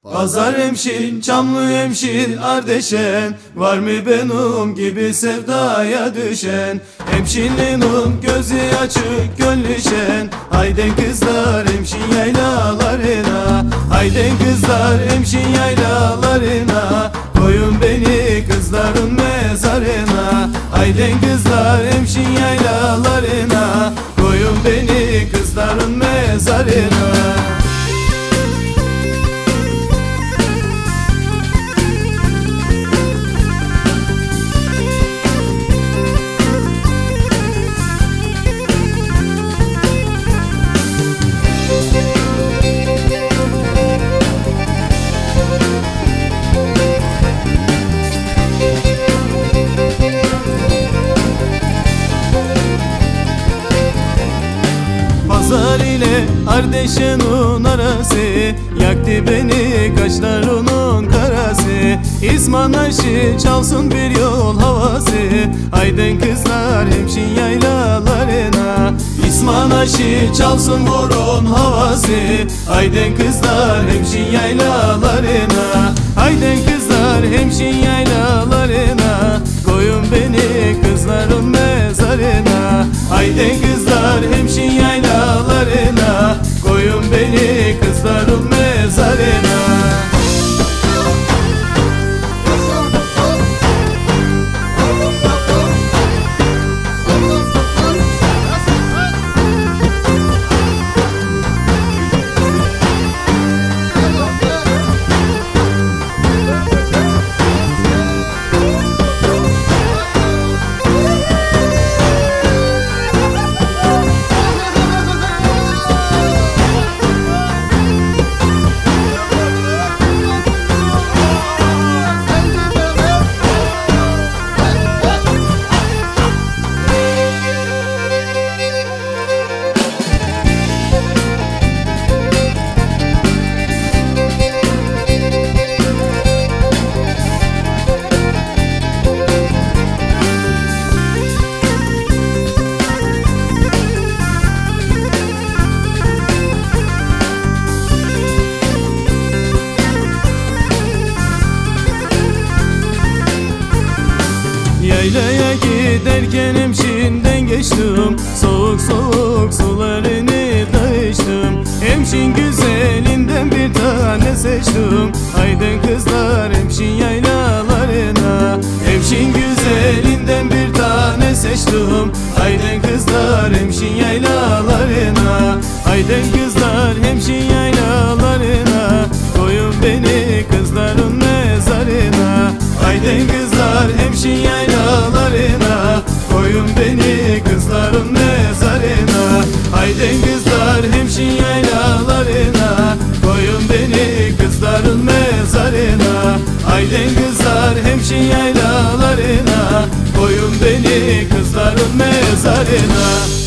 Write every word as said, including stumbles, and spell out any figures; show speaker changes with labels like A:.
A: Pazar hemşin, Çamlı hemşin, Ardeşen, var mı benim gibi sevdaya düşen? Hemşinliğinin gözü açık gönlü şen. Haydi kızlar hemşin yaylalarına, haydi kızlar hemşin yaylalarına, koyun beni kızların mezarına. Haydi kızlar hemşin yaylalarına, koyun beni kızların mezarına. Pazar ile Ardeşen'in arası, yaktı beni kaşlarının karası. İsman aşı çalsın bir yol havası, haydi kızlar hemşin yaylalarına. İsman aşı çalsın vurun havası, haydi kızlar hemşin yaylalarına. Haydi kızlar hemşin yaylalarına, koyun beni kızların mezarına. Haydi kızlar hemşin yaylalarına, koyun beni kızların mezarına. Yaylaya giderken hemşinden geçtim, soğuk soğuk sularını da içtim. Hemşin güzelinden bir tane seçtim, haydi kızlar hemşin yaylalarına. Hemşin güzelinden bir tane seçtim, haydi kızlar hemşin yaylalarına. Haydi kızlar hemşin yaylalarına, koyun beni kızların mezarına. Haydi kızlar hemşin yaylalarına, koyun beni kızların mezarına. Haydi kızlar hemşin yaylalarına, koyun beni kızların mezarına. Haydi kızlar hemşin yaylalarına, koyun beni kızların mezarına.